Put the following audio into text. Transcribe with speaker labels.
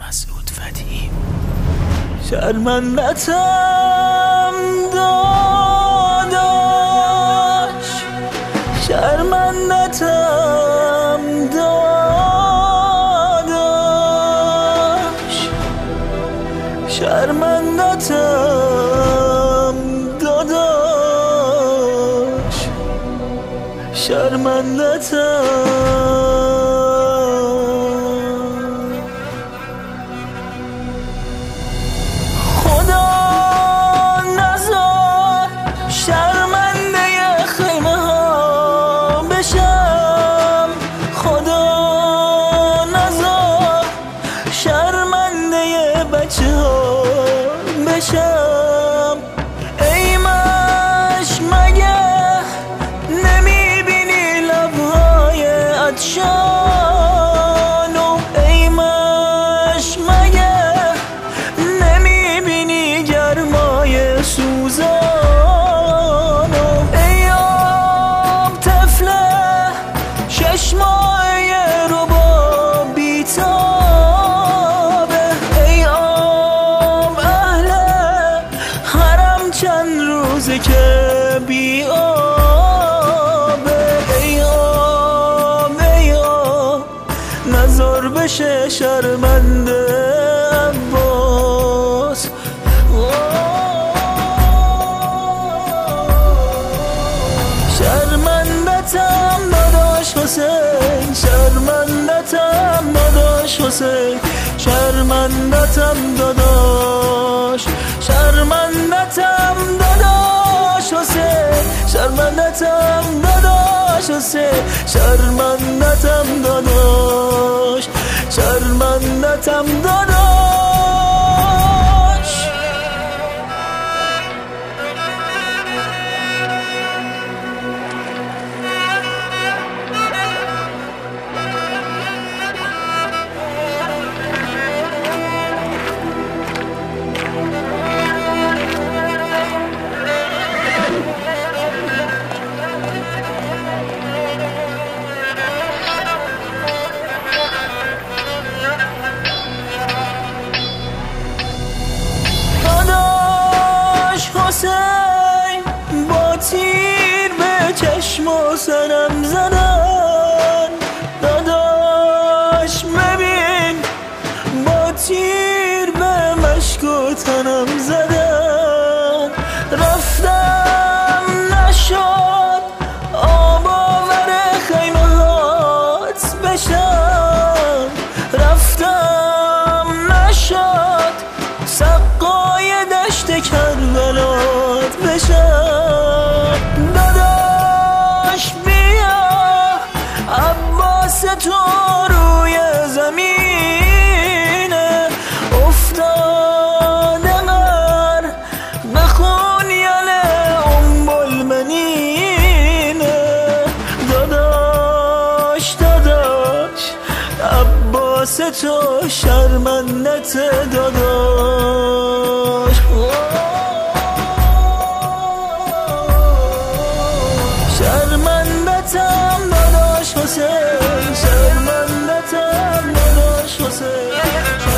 Speaker 1: مسعود فتحی.
Speaker 2: شرمندتم داداش، شرمندتم داداش، شرمندتم داداش، شرمندتم. بشم ایمش مگه نمیبینی لبهای عطشانو، ایمش مگه نمیبینی گرمای سوزانو، ایام طفله 6 ماهه رو با بیتابه، چند روزه که بی آبه، ای آب نظر بشه شرمنده عباس. شرمندتم داداش حسین، شرمندتم داداش حسین، شرمندتم داداش، شرمندتم داداش حسین، شرمندتم داداش حسین، شرمندتم داداش، شرمندتم داداش. حسین با تیر به چشم و سرم زدن، داداش ببین با تیر به مشک و تنم زدن، رفتم نشد آب آور خیمه هات بشم، رفتم نشد سقای دشت کربلات بشم، داداش بیا عباس تو روی زمینه افتاده غر بخون یله بلمنینه، داداش عباس تو شرمندت داداش. شرمندتم داداش حسین، شرمندتم داداش حسین.